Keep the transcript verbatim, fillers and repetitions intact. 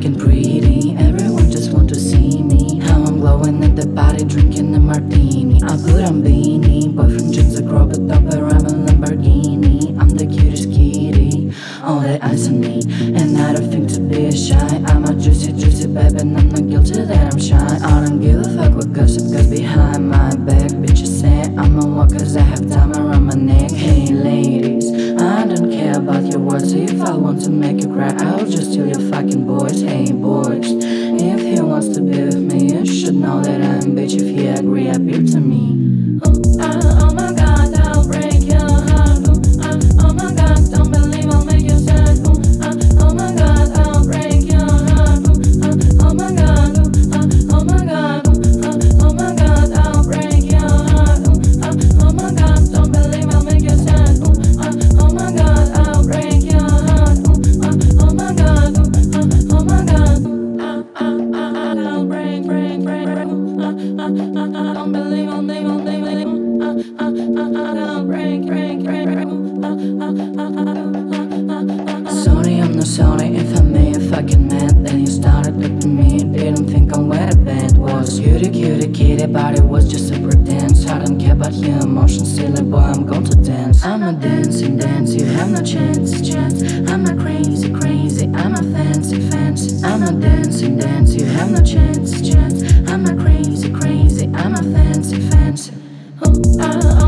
fucking pretty. Everyone just want to see me. How I'm glowing at the party, drinking a martini. I put on beanie, boyfriend just a crop top, but I'm a Lamborghini. I'm the cutest kitty, all the eyes on me, and I don't think to be shy. I'm a juicy, juicy baby, and I'm not guilty that I'm shy. I don't give a fuck what gossip goes behind my back. Bitches say I'm a walk cause I have time around my neck. Hey ladies, I don't care about your words. If I want to make you cry, I'll just steal your fucking boys. Hey boys, if he wants to be with me, you should know that I'm a bitch. If he agree, appear to me. Oh, I, oh my god, I'll break your heart. Oh, I, oh my god, don't believe I'll make you sad. Oh, I, oh my god, I'll break your heart. Oh, I, oh my god, oh, I, oh my god, oh, I, oh my god, I'll break your heart. Oh, I, oh my god, don't believe I'll make you sad. Oh, I, oh my god, I'll break your heart. Oh, I, oh my god, oh, I, oh my god, oh, I, I, I, I'll break, break, break, break. Oh, I, I, I, I don't believe I'll make, I'll make, I'll make. I, I, I, I'll break, break, break, break. Sorry, I'm not sorry if I made you fucking mad. Then you started looking me, didn't think on where the bed was. Cutie, cutie, kitty, but it was just a pretense. I don't care about your emotions, silly boy, I'm going to dance. I'm a dancing, dance, you have no chance, chance. I'm a crazy, crazy, I'm a fancy, fancy. I'm a dancing, dance, you have no chance, chance. I'm a crazy, crazy, I'm a fancy, fancy. Oh, I,